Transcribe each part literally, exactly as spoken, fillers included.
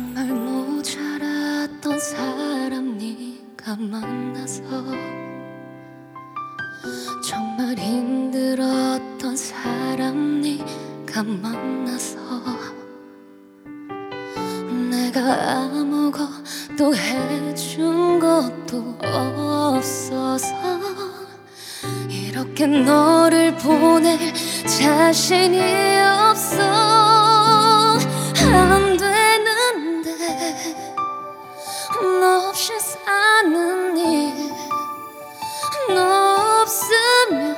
정말 모자랐던 사람 네가 만나서 정말 힘들었던 사람 네가 만나서 내가 아무것도 해준 것도 없어서 이렇게 너를 보낼 자신이 없어. 안 되는데 너 없이 사는 일, 너 없으면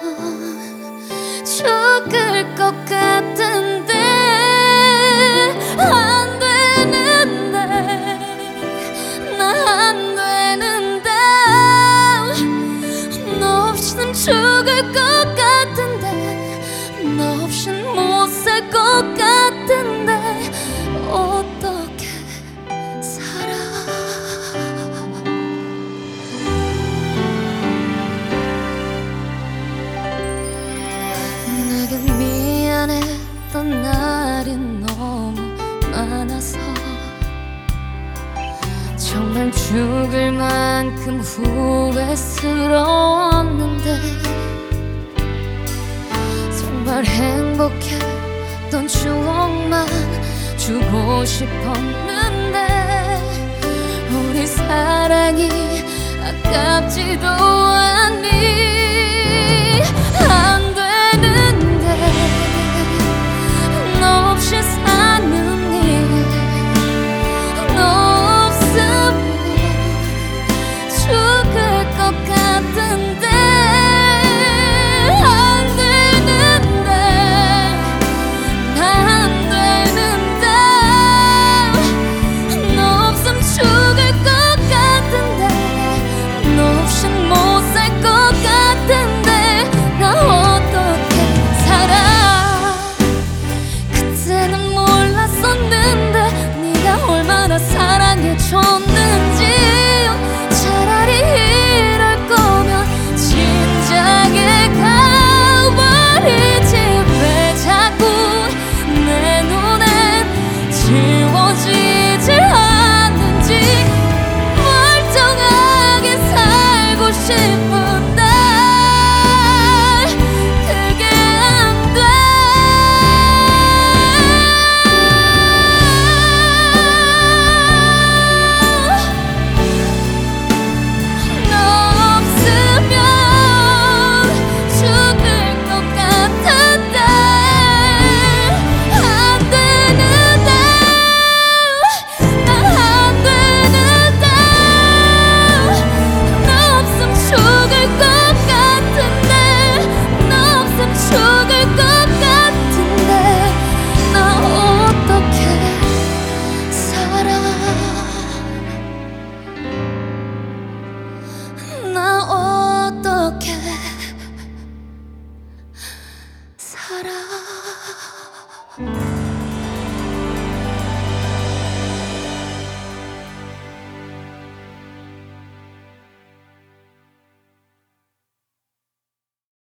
죽을 것 같은데. 안 되는데 나 안 되는데 너 없이는 죽을 것 같은데, 너 없인 못 살 것 같은데 어떻게 살아. 내게 미안했던 날이 너무 많아서 정말 죽을 만큼 후회스러웠는데 정말 행복했던 추억만 주고 싶었는데 우리 사랑이 아깝지도 않니. 안 되는데 너 없이 사는 일, 너 없으면 죽을 것 같은데. 안 되는데 나 안 되는데 너 없으면 죽을 것 같은데, 너 없인 못 살 것 같은데 나 어떻게 살아. 그때는 몰랐었는데 네가 얼마나 사랑해줬는지. 차라리 이럴 거면 진작에 가버리지. 왜 자꾸 내 눈엔 지워지질 않는지. 멀쩡하게 살고 싶은데 그게 안 돼. 너 없으면 죽을 것 같은데. 안 되는데 나 안 되는데 너 없으면 죽을 것 같은데, 너 없으면 죽을 것 같은데 나 어떻게 살아. 나 어떻게 살아.